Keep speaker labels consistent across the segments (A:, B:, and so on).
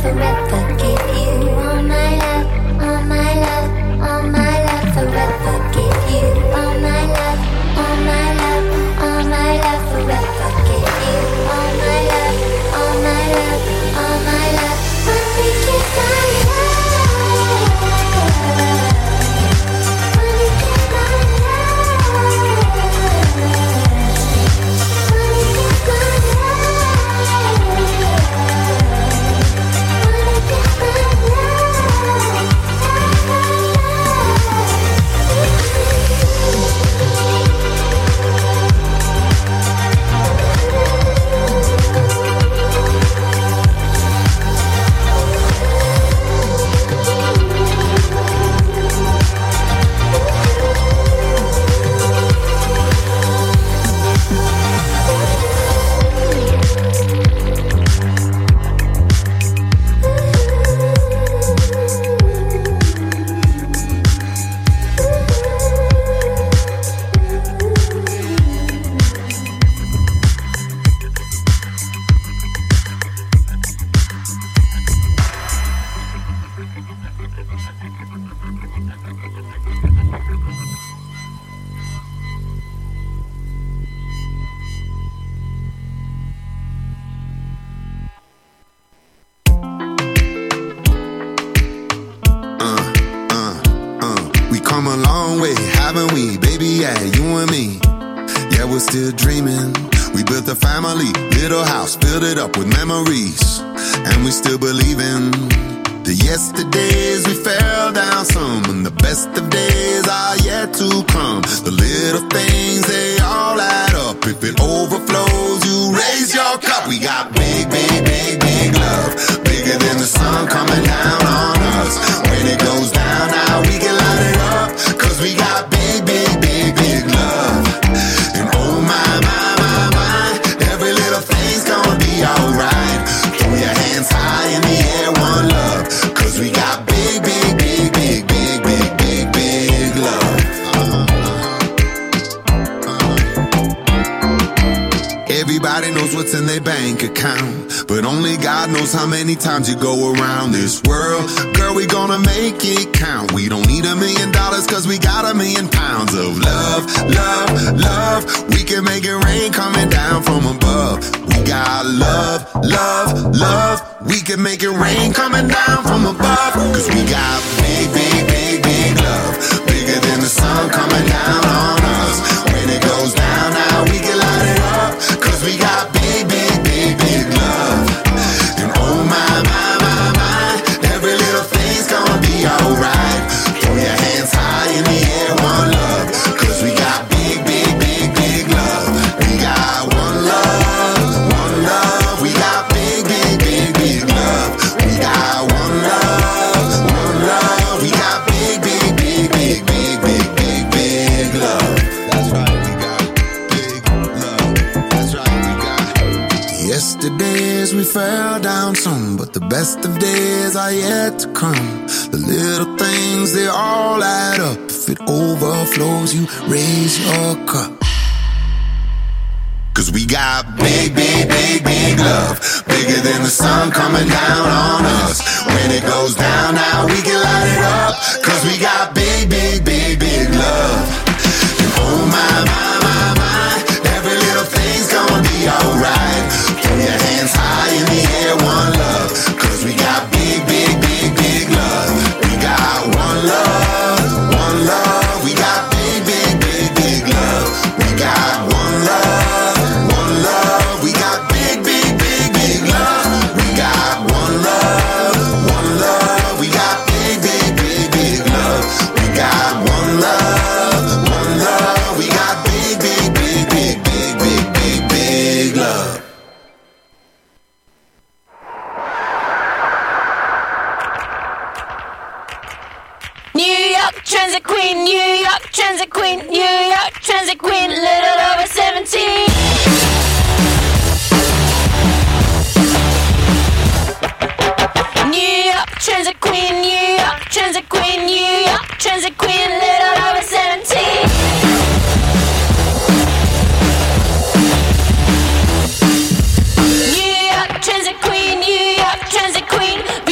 A: come a long way, haven't we, baby? Yeah, you and me. Yeah, we're still dreaming. We built a family, little house, filled it up with memories. And we still believe in the yesterdays we fell down some, and the best of days are yet to come. The little things, they all add up. If it overflows, you raise your cup. We got big, big, big, big love, bigger than the sun coming down on us. When it goes down, now we can light it up, 'cause we got big, big, big, big love. And oh my, my, my, my, every little thing's gonna be alright. Throw your hands high in the air, one love, 'cause we got big, big, big, big, big, big, big, big love. Everybody knows what's in their bank account, but only God knows how many times you go around this world. Girl, we gonna make it count. We don't need $1 million, 'cause we got £1 million of love, love, love. We can make it rain coming down from above. We got love, love, love. We can make it rain coming down from above, 'cause we got big, big, big, big love, bigger than the sun coming down on us. When it goes down, now we can light it up, 'cause we got big, big, big, big love. And oh my, my, my, my, every little thing's gonna be alright. Throw your hands high in the air, one love, 'cause we got big, big, big, big love. We got one love, one love. We got big, big, big, big love. We got one love, one love. We got big, big, big, big, big, big, big, big love. That's right, we got big love. That's right, we got. Yesterdays we fell down some, but the best of days are yet to come. The little things, they all add up. If it overflows, you raise your cup, 'cause we got big, big, big, big love, bigger than the sun coming down on us. When it goes down, now we can light it up, 'cause we got big, big, big, big love. And oh my, my, my, my, every little thing's gonna be alright. Throw your hands high in the air, one love, 'cause we got big, big, big, big love. We got one love, one love. We got big, big, big, big love. We got one love, one love. We got big, big, big, big love. We got one love, one love. We got big, big, big, big love. We got one love, one love. We got big, big, big, big, big, big, big, big love.
B: New York Transit Queen, New York Transit Queen, New York Transit Queen, little over 17. New York Transit Queen, New York Transit Queen, New York Transit Queen, little over 17. New York Transit Queen, New York Transit Queen,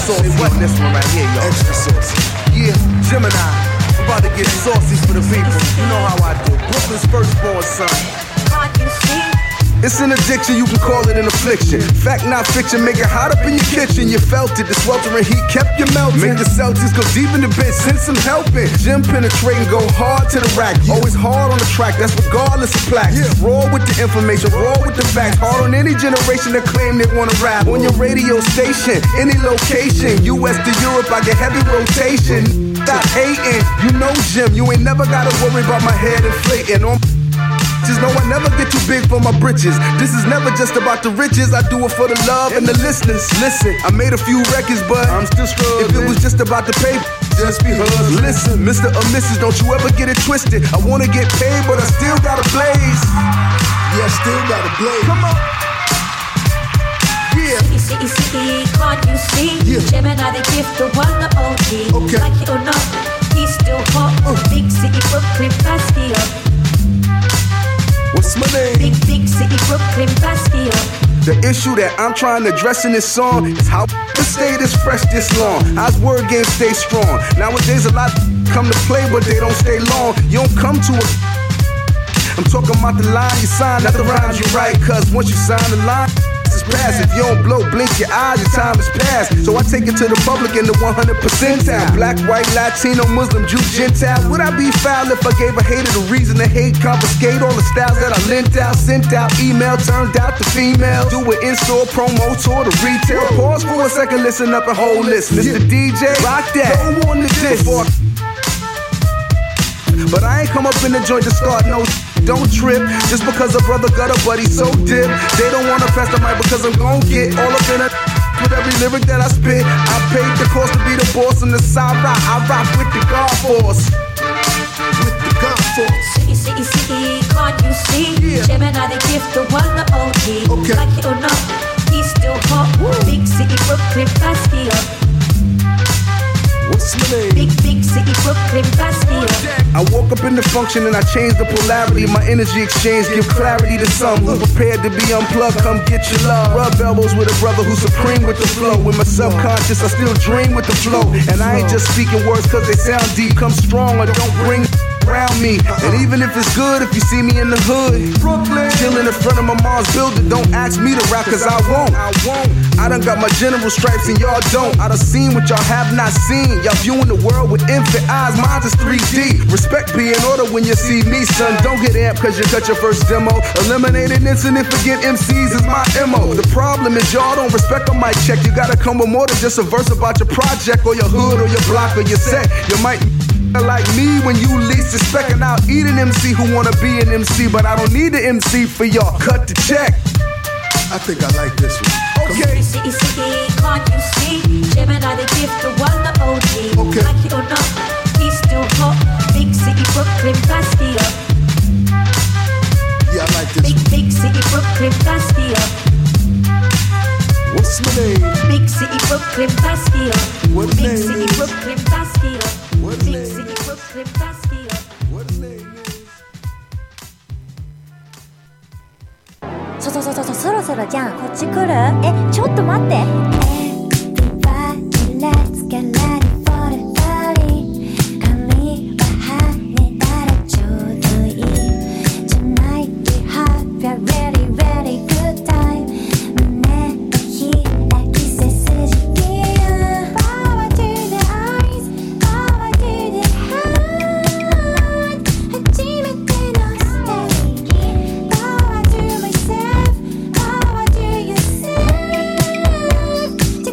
C: sauce. What this one right here, y'all? Extra sauce. Yeah, Gemini. I'm about to get saucy for the people. You know how I do. Brooklyn's firstborn son.
B: Can't you see?
C: It's an addiction, you can call it an affliction. Fact, not fiction, make it hot up in your kitchen. You felt it, the sweltering heat kept you melting. Make the Celtics go deep in the bench, send some help in. Gym penetrating, go hard to the rack. Always hard on the track, that's regardless of plaques. Raw with the information, raw with the facts. Hard on any generation that claim they wanna rap. On your radio station, any location. US to Europe, I get heavy rotation. Stop hating, you know Jim. You ain't never gotta worry about my head inflating. Just know I never get too big for my britches. This is never just about the riches. I do it for the love and the listeners. Listen, I made a few records, but I'm still struggling. If it was just about the paper, just be hustling. Listen, Mr. or Mrs., don't you ever get it twisted. I wanna get paid, but I still gotta blaze. Yeah, I still gotta blaze. Come on. Yeah.
B: City, can't you see? Yeah. Gemini, the gift, the one, the OG.
C: Okay.
B: Like it or not, he's still hot. Big city, Brooklyn, Bastion.
C: What's my name?
B: Big city, Brooklyn, Bastion.
C: The issue that I'm trying to address in this song is how the stay this fresh this long. How's word game stay strong? Nowadays a lot come to play, but they don't stay long. You don't come to a. I'm talking about the line you sign, not the rhymes you write. Cause once you sign the line, it's past. If you don't blow, blink your eyes, your time is past. So I take it to the public in the 100 percentile. Black, white, Latino, Muslim, Jew, Gentile. Would I be foul if I gave a hater the reason to hate? Confiscate all the styles that I lent out, sent out, email, turned out to female. Do an in-store promo tour to retail. Pause for a second, listen up and hold this. Mr. DJ, rock that. Go on to this. But I ain't come up in the joint to start no. Don't trip, just because a brother got a buddy so dip. They don't wanna pass the mic because I'm gon' get all up in it with every lyric that I spit. I paid the cost to be the boss on the side rock. I rock with the God Force. With the God Force.
B: City, can't you see? Yeah. Gemini, the gift, the one, the OG.
C: Okay.
B: Like it or not, he's still hot. Big city, Brooklyn, Bastion.
C: What's my name?
B: Big city, Brooklyn, Bastion.
C: I woke up in the function and I changed the polarity. My energy exchange give clarity to some who prepared to be unplugged. Come get your love. Rub elbows with a brother who's supreme with the flow. With my subconscious, I still dream with the flow. And I ain't just speaking words cause they sound deep. Come strong or don't bring around me. And even if it's good, if you see me in the hood, Brooklyn, chillin' in front of my mom's building, don't ask me to rap cause I won't. I done got my general stripes and y'all don't. I done seen what y'all have not seen. Y'all viewing the world with infant eyes, mine is 3D. Respect be in order when you see me, son. Don't get amped cause you cut your first demo. Eliminate an insignificant MCs is my MO. The problem is y'all don't respect on my check. You gotta come with more than just a verse about your project or your hood or your block or your set. You might like me when you least expect, and I'll eat an MC who wanna be an MC, but I don't need an MC for y'all. Cut the check. I think I like this one. Okay.
B: City, can't you see? Gemini, the gift, the one, the OG.
C: Okay.
B: Like it or not, he's still hot. Big city, Brooklyn, Bastion.
C: Yeah, I like this one.
B: Big city, Brooklyn, Bastion.
C: What's my name?
B: Big city, Brooklyn, Bastion.
C: What
B: Big
C: name
B: city,
C: is?
B: Brooklyn, Bastion.
C: What
B: Big
C: name
B: city,
C: is?
B: Brooklyn, Bastion.
C: What name is?
D: そろそろじゃんこっち来るちょっと待って Everybody let's get ready for the party 髪は跳ねたらちょうどいい Tonight we have a really really good time 胸を開き背筋切る Power to the eyes Power to the heart 初めてのステージ Power to myself Power to yourself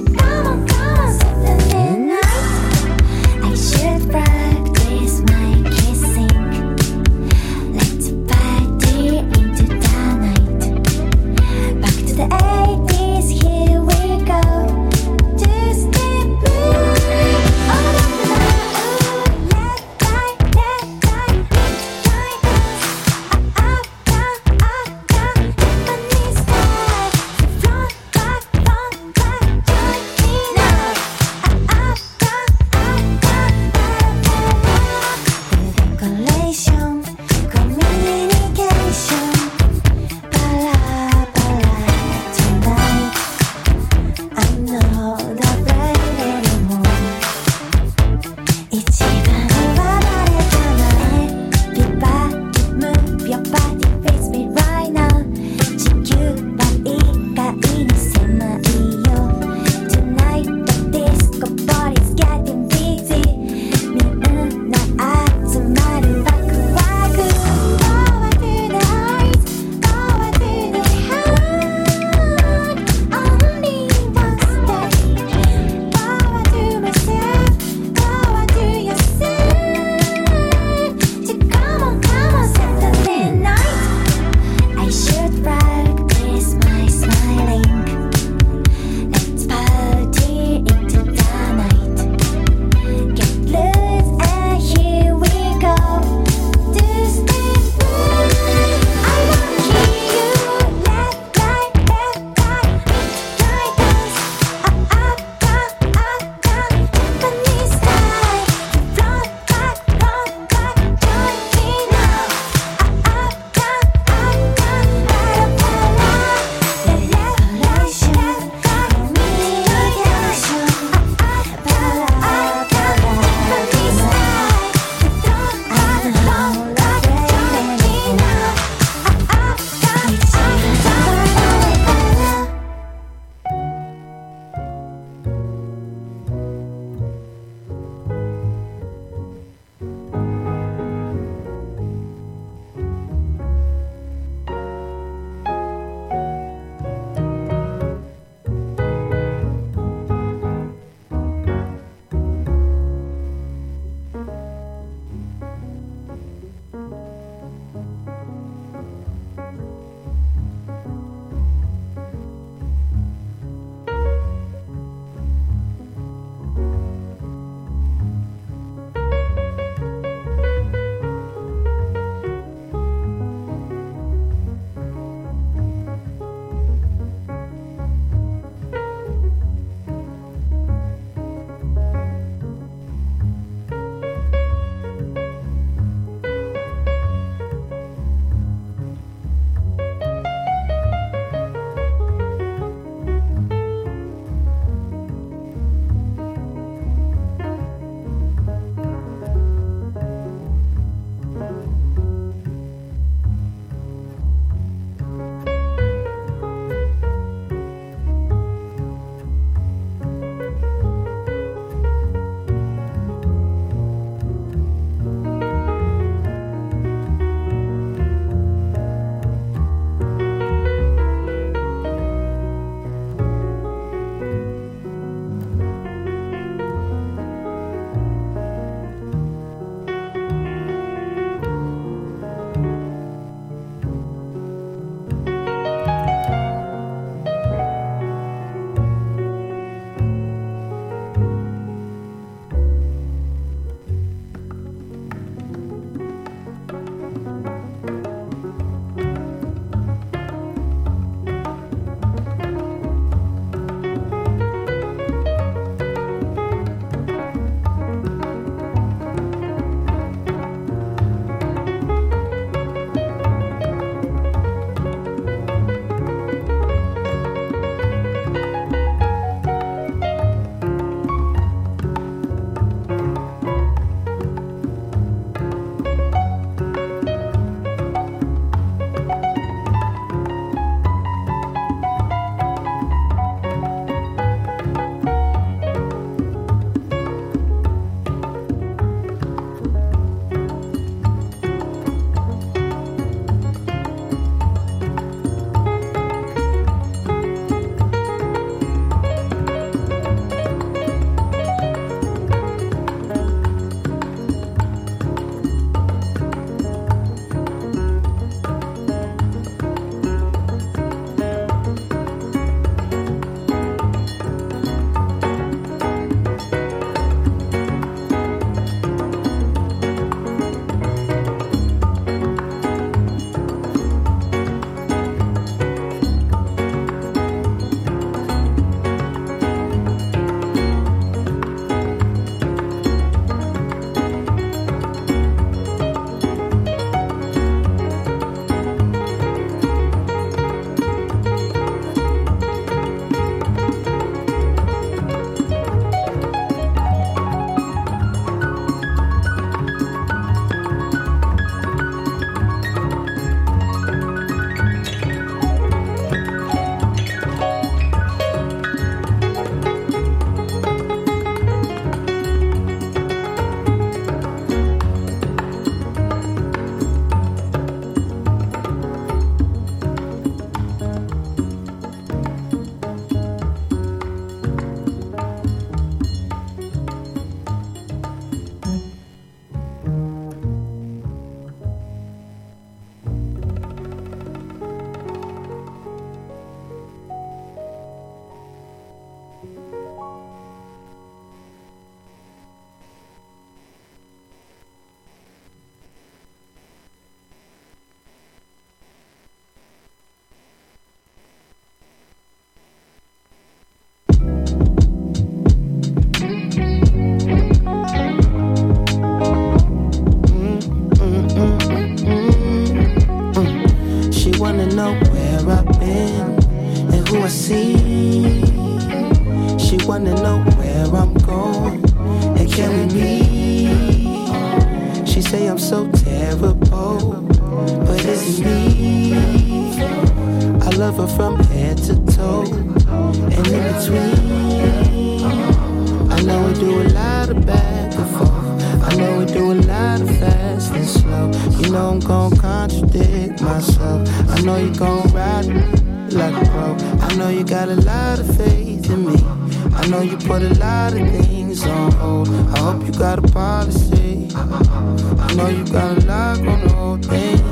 E: love her from head to toe. And in between, I know we do a lot of back and forth. I know we do a lot of fast and slow. You know I'm gon' contradict myself. I know you gon' ride like a pro. I know you got a lot of faith in me. I know you put a lot of things on hold. I hope you got a policy. I know you got a lock on the whole thing.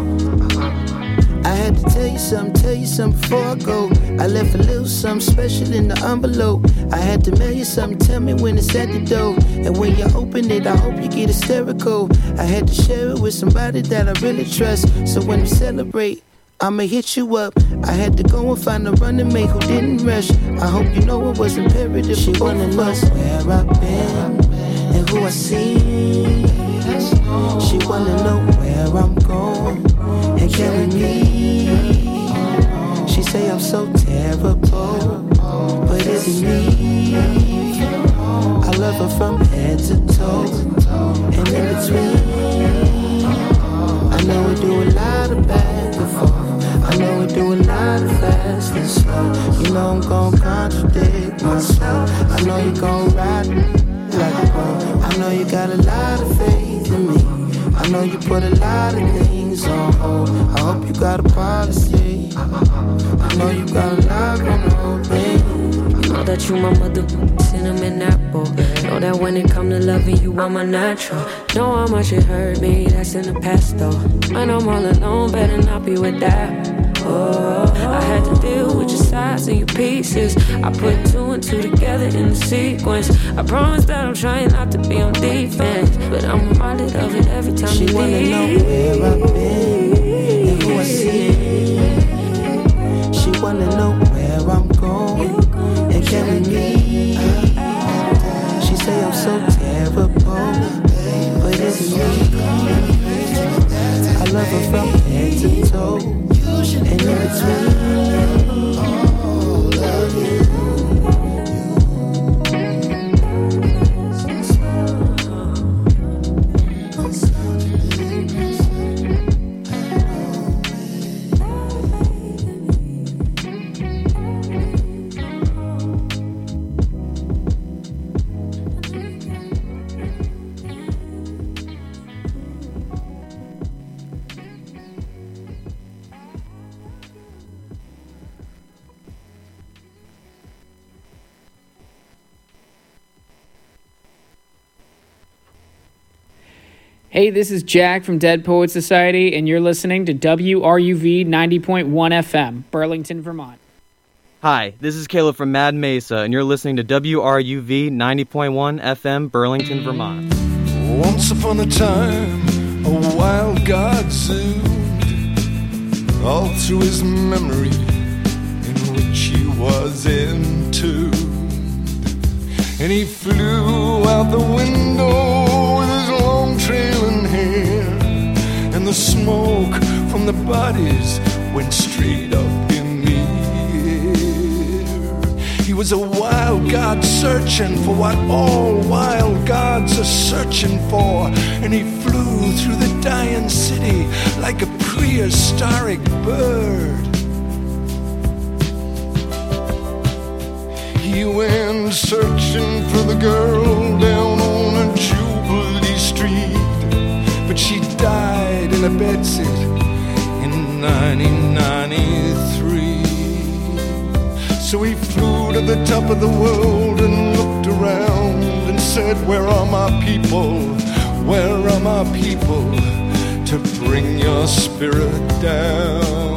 E: I had to tell you something before I go. I left a little something special in the envelope. I had to mail you something, tell me when it's at the door. And when you open it, I hope you get hysterical. I had to share it with somebody that I really trust. So when we celebrate, I'ma hit you up. I had to go and find a running mate who didn't rush. I hope you know it was imperative. She wanna know where I've been and who I see. She wanna know where I'm going and carry me. She say I'm so terrible, but is it me? I love her from head to toe and in between. I know we do a lot of back and forth. I know we do a lot of fast and slow. You know I'm gon' contradict myself. I know you gon' ride like a pro. I know you got a lot of faith in me. I know you put a lot of things on hold. I hope you got a policy. I know you got a lock on the whole thing.
F: You know that you my mother, cinnamon apple. Know that when it come to loving you, I'm a natural. Know how much it hurt me, that's in the past though. When I'm all alone, better not be with that. Oh, I had to deal with your sides and your pieces. I put two and two together in the sequence. I promise that I'm trying not to be on defense, but I'm reminded of it every time
E: she
F: you
E: wanna
F: leave.
E: know where I've been and who I see. She wanna know where I'm going and carry me. She say I'm so terrible, but it's me. I love her from head to toe. And in between, love you.
G: Hey, this is Jack from Dead Poets Society, and you're listening to WRUV 90.1 FM, Burlington, Vermont.
H: Hi, this is Caleb from Mad Mesa, and you're listening to WRUV 90.1 FM, Burlington, Vermont.
I: Once upon a time, a wild god zoomed all through his memory, in which he was entombed. And he flew out the window with his long trailing hair, and the smoke from the bodies went straight up in the air. He was a wild god searching for what all wild gods are searching for, and he flew through the dying city like a prehistoric bird. He went searching for the girl down on a Jubilee Street, but she died in a bedsit in 1993. So he flew to the top of the world and looked around and said, where are my people? Where are my people to bring your spirit down?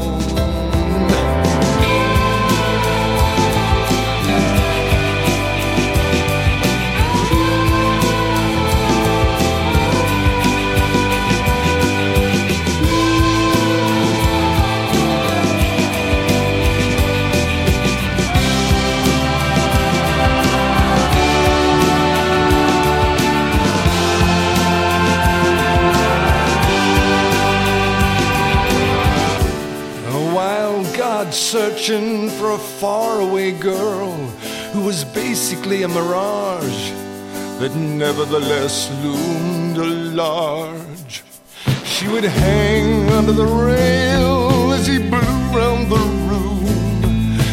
I: Searching for a faraway girl who was basically a mirage, but nevertheless loomed large. She would hang under the rail as he blew round the room,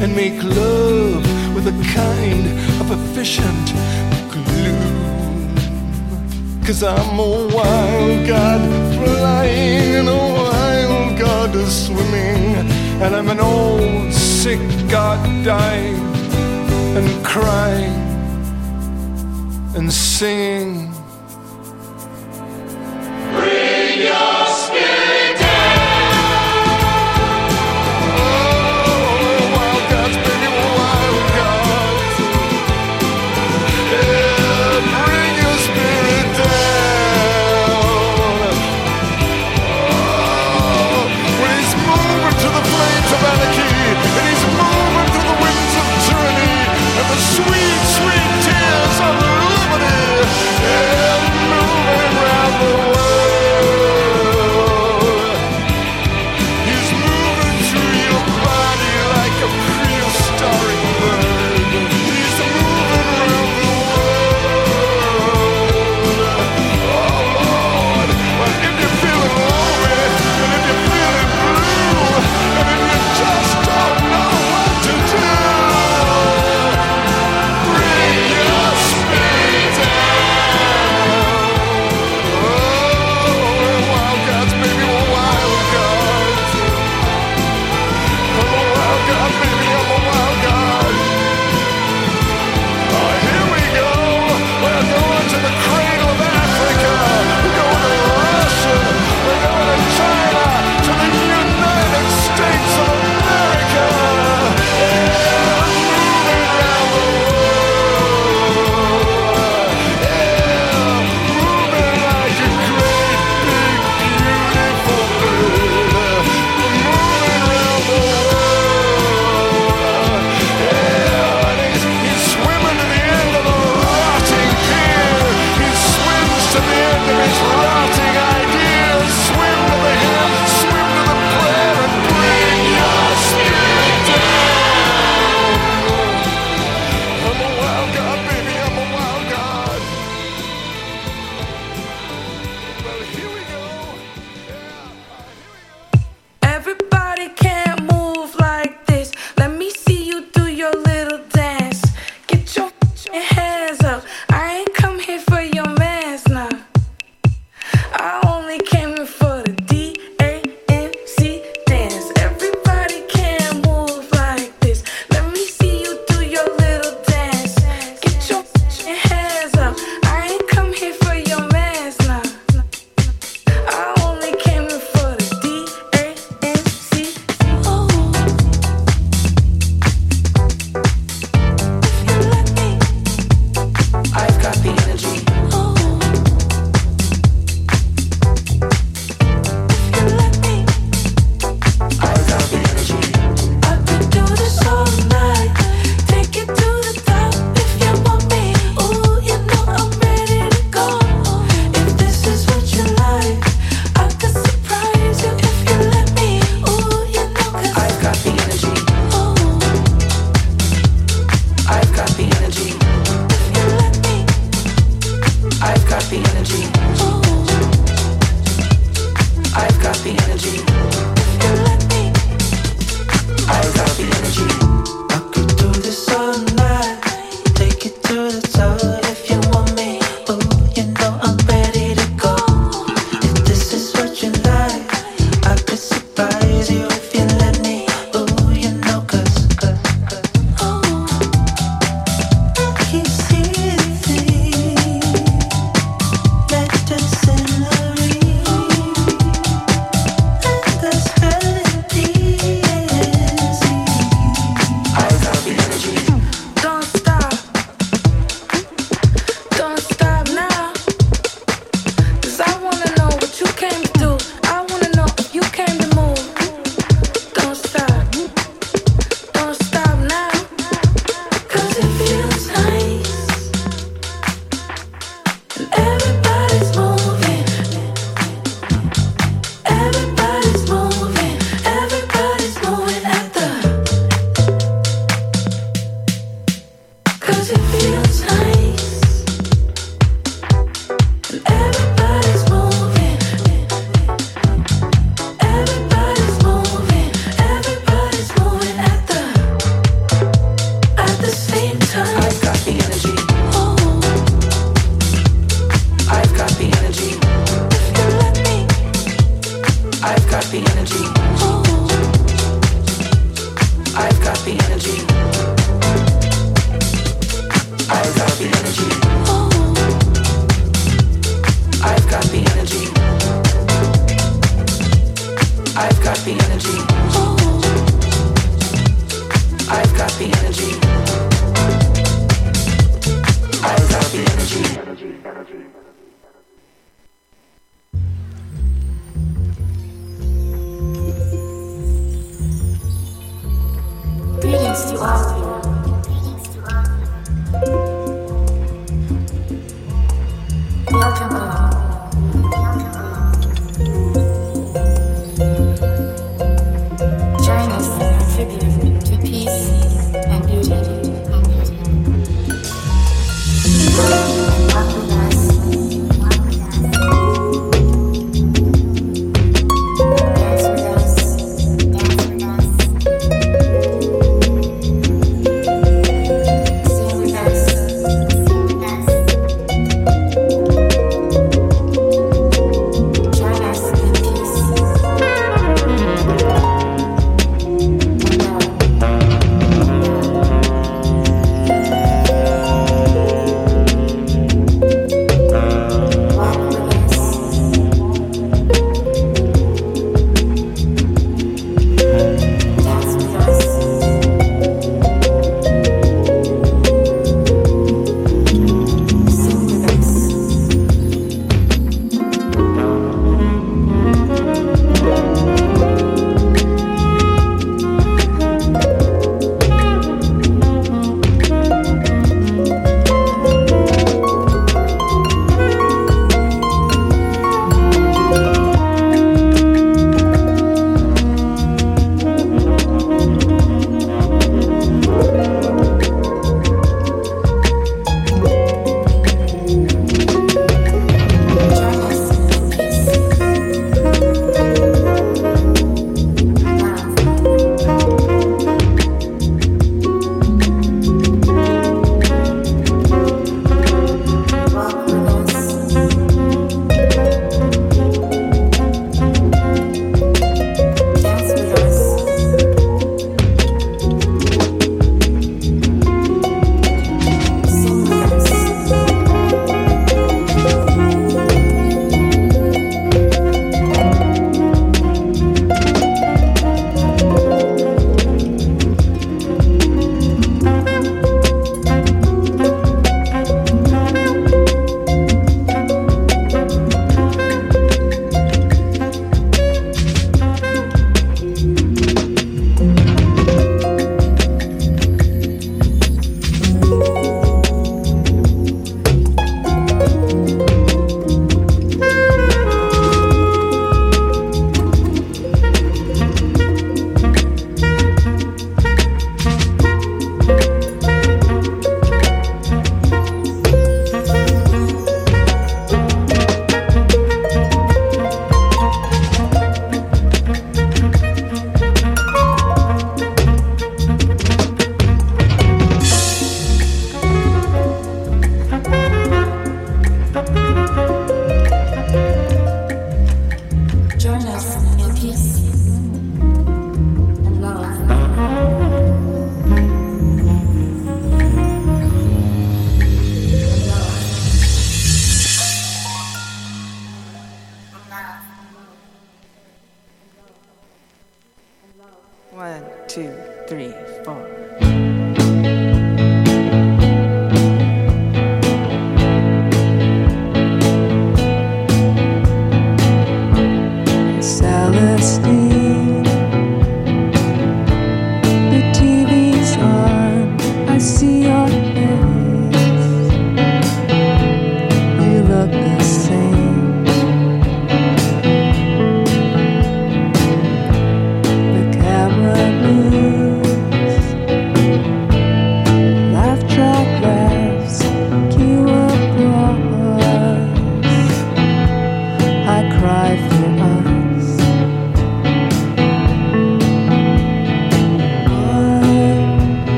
I: and make love with a kind of efficient glue. 'Cause I'm a wild god flying and a wild god swimming, and I'm an old sick god dying and crying and singing. Bring your spirit down. Oh, wild gods, baby, wild gods. Yeah, bring your spirit down. Oh, when he's moving to the flames of anarchy, and he's moving to the winds of tyranny, and the sweet, sweet tears of liberty. Yeah.
J: Greetings to all of you. Welcome aboard.